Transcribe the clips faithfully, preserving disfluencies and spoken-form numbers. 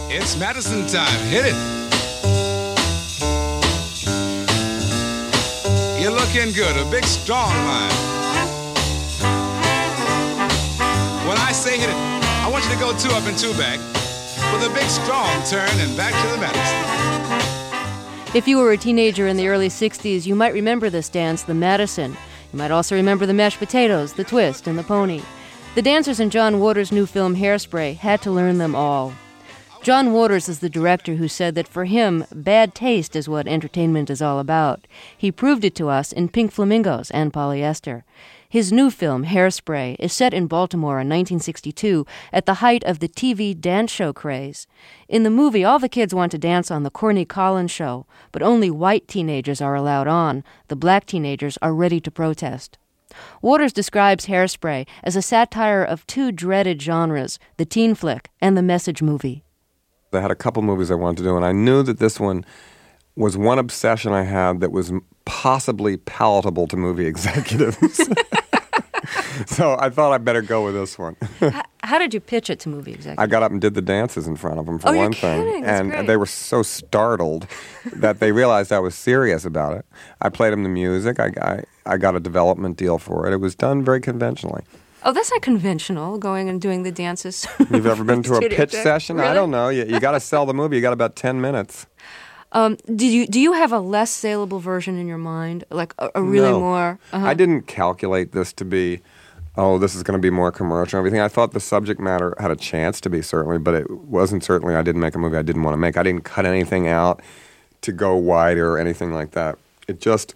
It's Madison time. Hit it. You're looking good. A big, strong line. When I say hit it, I want you to go two up and two back with a big, strong turn and back to the Madison. If you were a teenager in the early sixties, you might remember this dance, the Madison. You might also remember the mashed potatoes, the twist, and the pony. The dancers in John Waters' new film Hairspray had to learn them all. John Waters is the director who said that for him, bad taste is what entertainment is all about. He proved it to us in Pink Flamingos and Polyester. His new film, Hairspray, is set in Baltimore in nineteen sixty-two at the height of the T V dance show craze. In the movie, all the kids want to dance on the Corny Collins show, but only white teenagers are allowed on. The black teenagers are ready to protest. Waters describes Hairspray as a satire of two dreaded genres, the teen flick and the message movie. I had a couple movies I wanted to do, and I knew that this one was one obsession I had that was possibly palatable to movie executives. So I thought I'd better go with this one. how, how did you pitch it to movie executives? I got up and did the dances in front of them, for oh, one you're thing. Kidding. That's and great. They were so startled that they realized I was serious about it. I played them the music. I, I, I got a development deal for it. It was done very conventionally. Oh, that's not conventional, going and doing the dances. You've ever been to a pitch check? session? Really? I don't know. You, you got to sell the movie. You got about ten minutes. Um, did you do you have a less saleable version in your mind, like a, a really no. more? Uh-huh. I didn't calculate this to be, oh, this is going to be more commercial and everything. I thought the subject matter had a chance to be, certainly, but it wasn't certainly. I didn't make a movie I didn't want to make. I didn't cut anything out to go wider or anything like that. It just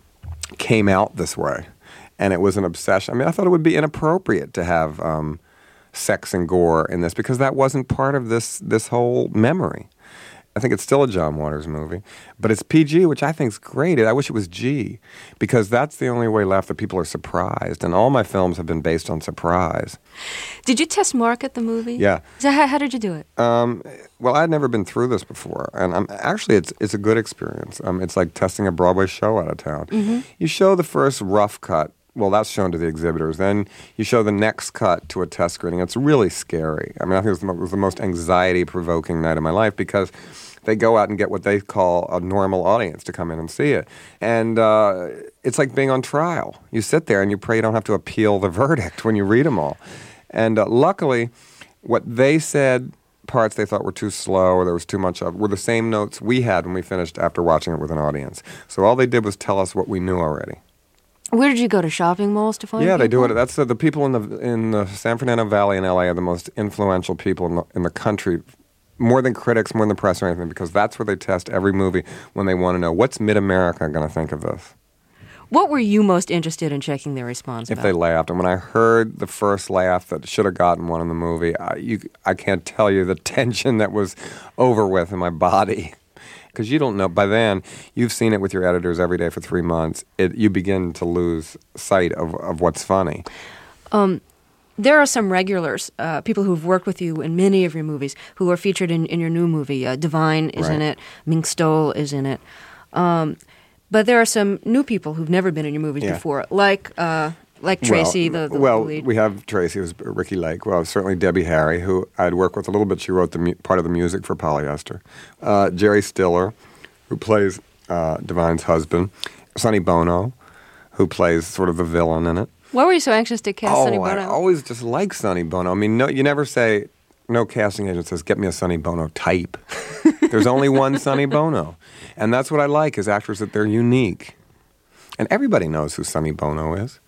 came out this way. And it was an obsession. I mean, I thought it would be inappropriate to have um, sex and gore in this because that wasn't part of this this whole memory. I think it's still a John Waters movie, but it's P G, which I think is great. I wish it was G, because that's the only way left that people are surprised. And all my films have been based on surprise. Did you test market the movie? Yeah. So how, how did you do it? Um, well, I'd never been through this before, and um, actually, it's it's a good experience. Um, it's like testing a Broadway show out of town. Mm-hmm. You show the first rough cut. Well, that's shown to the exhibitors. Then you show the next cut to a test screening. It's really scary. I mean, I think it was the, it was the most anxiety-provoking night of my life because they go out and get what they call a normal audience to come in and see it. And uh, it's like being on trial. You sit there and you pray you don't have to appeal the verdict when you read them all. And uh, luckily, what they said, parts they thought were too slow or there was too much of, were the same notes we had when we finished after watching it with an audience. So all they did was tell us what we knew already. Where did you go, to shopping malls to find Yeah, people? they do it. That's the, the people in the in the San Fernando Valley and L A are the most influential people in the, in the country, more than critics, more than the press or anything, because that's where they test every movie when they want to know, what's Mid-America going to think of this? What were you most interested in checking their response If about? they laughed. And when I heard the first laugh that should have gotten one in the movie, I, you, I can't tell you the tension that was over with in my body. Because you don't know, by then, you've seen it with your editors every day for three months. It, you begin to lose sight of, of what's funny. Um, there are some regulars, uh, people who've worked with you in many of your movies, who are featured in, in your new movie. Uh, Divine is Right. in it. Mink Stoll is in it. Um, but there are some new people who've never been in your movies Yeah. before, like uh, like Tracy, well, the, the well, lead. we have Tracy, who's Ricky Lake. Well, certainly Debbie Harry, who I'd worked with a little bit. She wrote the mu- part of the music for Polyester. Uh, Jerry Stiller, who plays uh, Divine's husband. Sonny Bono, who plays sort of the villain in it. Why were you so anxious to cast oh, Sonny Bono? I always just like Sonny Bono. I mean, no, you never say, no casting agent says, get me a Sonny Bono type. There's only one Sonny Bono. And that's what I like, is actors that they're unique. And everybody knows who Sonny Bono is.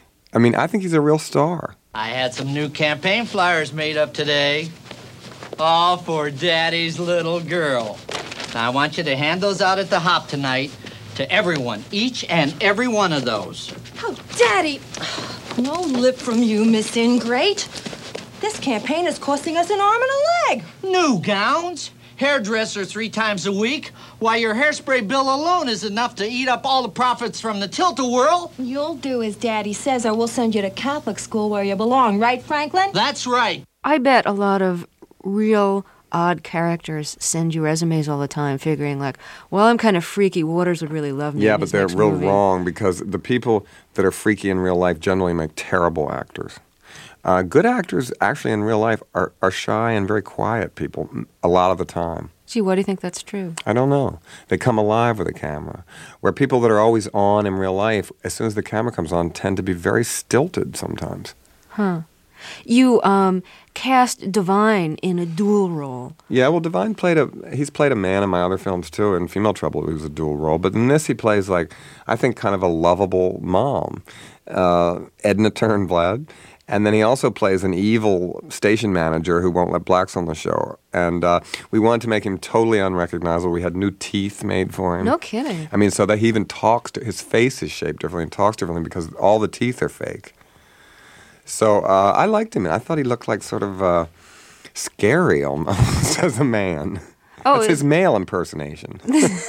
I mean, I think he's a real star. I had some new campaign flyers made up today. All for Daddy's little girl. Now, I want you to hand those out at the hop tonight to everyone, each and every one of those. Oh, Daddy! No lip from you, Miss Ingrate. This campaign is costing us an arm and a leg. New gowns, hairdresser three times a week, while your hairspray bill alone is enough to eat up all the profits from the Tilt-A-Whirl. You'll do as Daddy says, or we'll send you to Catholic school where you belong, right, Franklin? That's right. I bet a lot of real odd characters send you resumes all the time, figuring like, well, I'm kind of freaky. Waters would really love me. Yeah, in but his they're next real movie. wrong, because the people that are freaky in real life generally make terrible actors. Uh, good actors, actually, in real life, are, are shy and very quiet people a lot of the time. Gee, why do you think that's true? I don't know. They come alive with a camera. Where people that are always on in real life, as soon as the camera comes on, tend to be very stilted sometimes. Huh. You um, cast Divine in a dual role. Yeah, well, Divine played a, he's played a man in my other films too. In Female Trouble, he was a dual role. But in this, he plays like, I think, kind of a lovable mom, uh, Edna Turnblad. And then he also plays an evil station manager who won't let blacks on the show. And uh, we wanted to make him totally unrecognizable. We had new teeth made for him. No kidding. I mean, so that he even talks, to, his face is shaped differently and talks differently because all the teeth are fake. So uh, I liked him. I thought he looked like sort of uh, scary almost as a man. Oh, it's his male impersonation.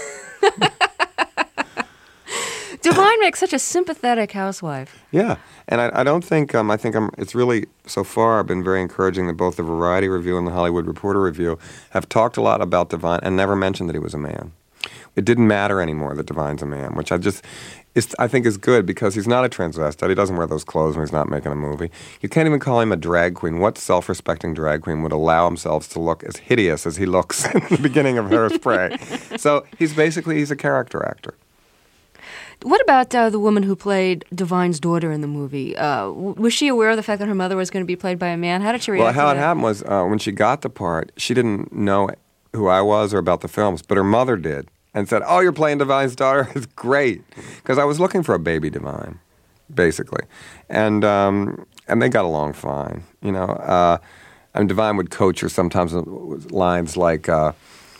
Divine makes such a sympathetic housewife. Yeah, and I, I don't think, um, I think I'm, it's really, so far, I've been very encouraging that both the Variety Review and the Hollywood Reporter Review have talked a lot about Divine and never mentioned that he was a man. It didn't matter anymore that Divine's a man, which I just, is, I think is good because he's not a transvestite. He doesn't wear those clothes when he's not making a movie. You can't even call him a drag queen. What self-respecting drag queen would allow themselves to look as hideous as he looks in the beginning of Hairspray? So he's basically, he's a character actor. What about uh, the woman who played Divine's daughter in the movie? Uh, w- was she aware of the fact that her mother was going to be played by a man? How did she react Well, how to it that? happened was uh, when she got the part, she didn't know who I was or about the films, but her mother did and said, "Oh, you're playing Divine's daughter? It's great." Because I was looking for a baby Divine, basically. And um, and they got along fine, you know. Uh, and Divine would coach her sometimes with lines like, uh,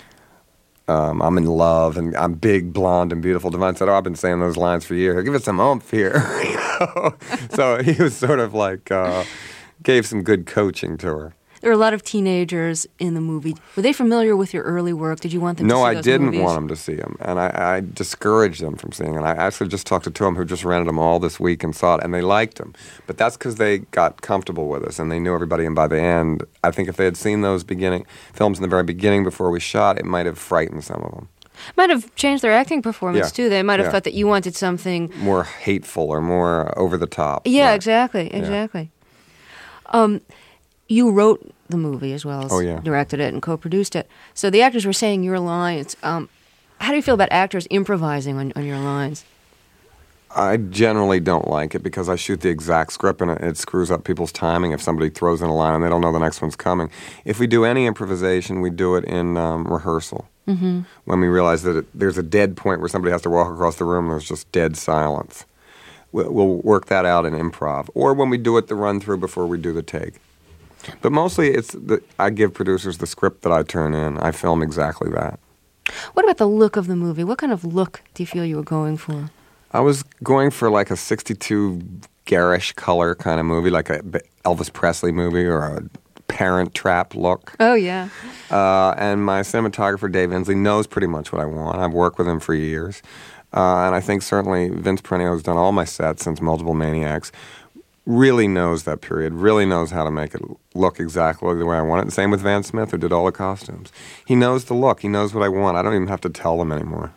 Um, I'm in love, and I'm big, blonde, and beautiful. Divine said, "Oh, I've been saying those lines for years. Give it some oomph here." You know? So he was sort of like, uh, gave some good coaching to her. There were a lot of teenagers in the movie. Were they familiar with your early work? Did you want them no, to see I those didn't movies? want them to see them, and I, I discouraged them from seeing it. I actually just talked to two of them who just rented them all this week and saw it, and they liked them. But that's because they got comfortable with us, and they knew everybody, and by the end, I think if they had seen those beginning films in the very beginning before we shot, it might have frightened some of them. Might have changed their acting performance, Yeah. too. They might have Yeah. thought that you wanted something... More hateful or more over the top. Yeah, Right. exactly, exactly. Um, you wrote the movie as well as Oh, yeah. directed it and co-produced it. So the actors were saying your lines. Um, how do you feel about actors improvising on, on your lines? I generally don't like it because I shoot the exact script and it, it screws up people's timing if somebody throws in a line and they don't know the next one's coming. If we do any improvisation, we do it in um, rehearsal. Mm-hmm. When we realize that it, there's a dead point where somebody has to walk across the room and there's just dead silence. We'll, we'll work that out in improv. Or when we do it the run-through before we do the take. But mostly it's the, I give producers the script that I turn in. I film exactly that. What about the look of the movie? What kind of look do you feel you were going for? I was going for like a sixty-two garish color kind of movie, like a Elvis Presley movie or a Parent Trap look. Oh, yeah. Uh, and my cinematographer, Dave Inslee, knows pretty much what I want. I've worked with him for years. Uh, and I think certainly Vince Perenio, who's done all my sets since Multiple Maniacs, really knows that period, really knows how to make it look exactly the way I want it. And same with Van Smith, who did all the costumes. He knows the look. He knows what I want. I don't even have to tell them anymore.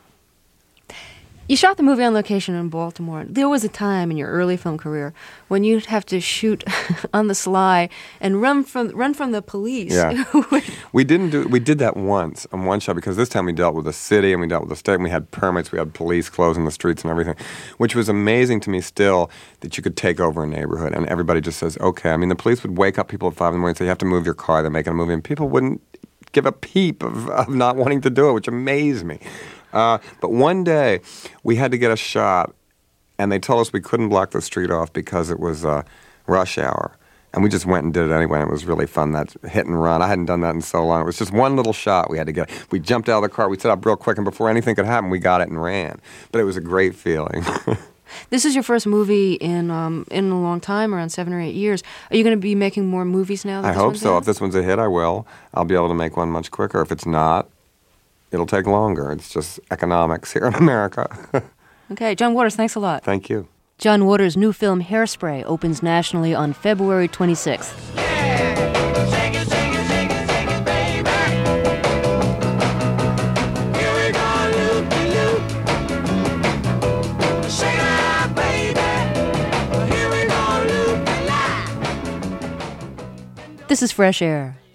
You shot the movie on location in Baltimore. There was a time in your early film career when you'd have to shoot on the sly and run from run from the police. Yeah. we didn't do we did that once on one shot because this time we dealt with the city and we dealt with the state and we had permits, we had police closing the streets and everything, which was amazing to me still that you could take over a neighborhood and everybody just says, okay. I mean, the police would wake up people at five in the morning and say, you have to move your car, they're making a movie, and people wouldn't give a peep of, of not wanting to do it, which amazed me. Uh, but one day, we had to get a shot, and they told us we couldn't block the street off because it was uh, rush hour. And we just went and did it anyway, and it was really fun, that hit and run. I hadn't done that in so long. It was just one little shot we had to get. We jumped out of the car, we set up real quick, and before anything could happen, we got it and ran. But it was a great feeling. This is your first movie in um, in a long time, around seven or eight years. Are you going to be making more movies now? That I this hope one's so. out? If this one's a hit, I will. I'll be able to make one much quicker. If it's not, it'll take longer. It's just economics here in America. Okay, John Waters, thanks a lot. Thank you. John Waters' new film Hairspray opens nationally on February twenty-sixth. This is Fresh Air.